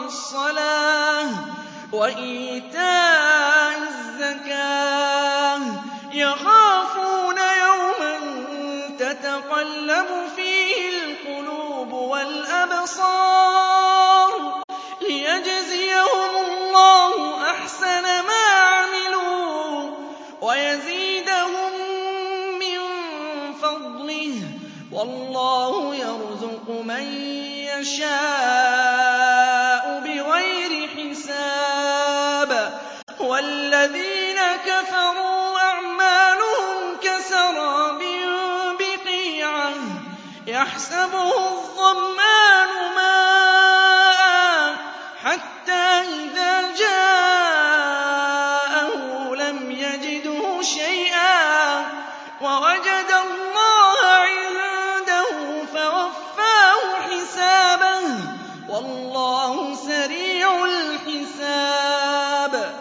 الصَّلَاةِ وَإِيتَاءِ الزَّكَاةِ يَخَافُونَ يَوْمًا تَتَقَلَّبُ فِيهِ الْقُلُوبُ وَالْأَبْصَارُ لِيَجْزِيَهُمُ اللَّهُ أَحْسَنَ مَا عَمِلُوا وَيَزِيدَهُم مِّن فَضْلِهِ ۗ وَاللَّهُ يَرْزُقُ مَن يَشَاءُ بِغَيْرِ حِسَابٍ. وَالَّذِينَ كَفَرُوا أَعْمَالُهُمْ كَسَرَابٍ بِقِيعَةٍ يَحْسَبُهُ الظَّمْآنُ مَاءً حَتَّىٰ إِذَا جَاءَهُ لَمْ يَجِدْهُ شَيْئًا وَوَجَدَ اللَّهَ عِندَهُ فَوَفَّاهُ حِسَابَهُ ۗ وَاللَّهُ سَرِيعُ الْحِسَابِ.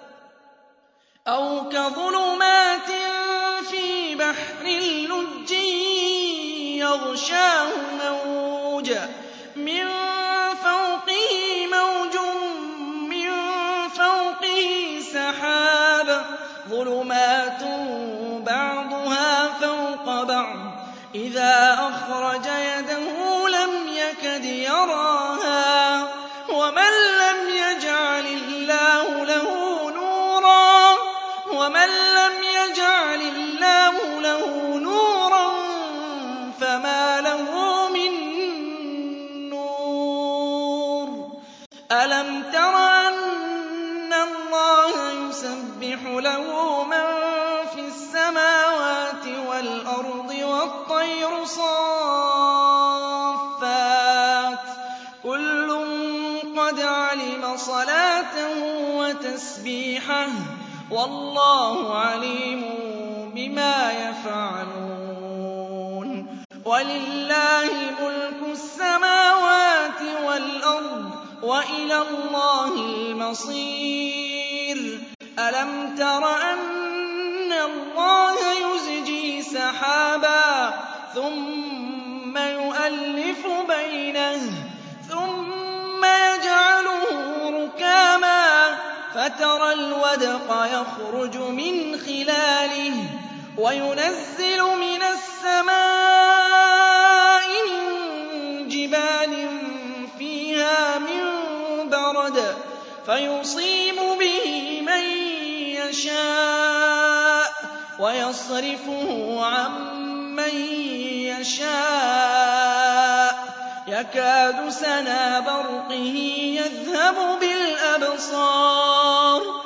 أَوْ كَظُلُمَاتٍ فِي بَحْرٍ لُجِّيٍّ يَغْشَاهُ مَوْجٌ مِّن فَوْقِهِ مَوْجٌ مِّن فَوْقِهِ سَحَابٌ ظُلُمَاتٌ بَعْضُهَا فَوْقَ بَعْضٍ إِذَا أَخْرَجَ يَدَهُ لَمْ يَكَدْ يَرَاهَا ۗ وَمَن لَّمْ يَجْعَلِ اللَّهُ لَهُ نُورًا فَمَا لَهُ مِن نُّورٍ. أَلَمْ تَرَ أَنَّ اللَّهَ يُسَبِّحُ لَهُ مَن فِي السَّمَاوَاتِ وَالْأَرْضِ وَالطَّيْرُ صَافَّاتٍ ۖ كُلٌّ قَدْ عَلِمَ صَلَاتَهُ وَتَسْبِيحَهُ ۗ وَاللَّهُ عَلِيمٌ بِمَا يَفْعَلُونَ. وَلِلَّهِ مُلْكُ السَّمَاوَاتِ وَالْأَرْضِ ۖ وَإِلَى اللَّهِ الْمَصِيرُ. أَلَمْ تَرَ أَنَّ اللَّهَ يُزْجِي سَحَابًا ثُمَّ يُؤَلِّفُ بَيْنَهُ ثُمَّ يَجْعَلُهُ رُكَامًا فَتَرَى الْوَدْقَ يَخْرُجُ مِنْ خِلَالِهِ وَيُنَزِّلُ مِنَ السَّمَاءِ مِن جِبَالٍ فِيهَا مِن بَرَدٍ فَيُصِيبُ بِهِ مَن يَشَاءُ وَيَصْرِفُهُ عَن مَّن يَشَاءُ يَكَادُ سَنَا بَرْقِهِ يَذْهَبُ بِالْأَبْصَارِ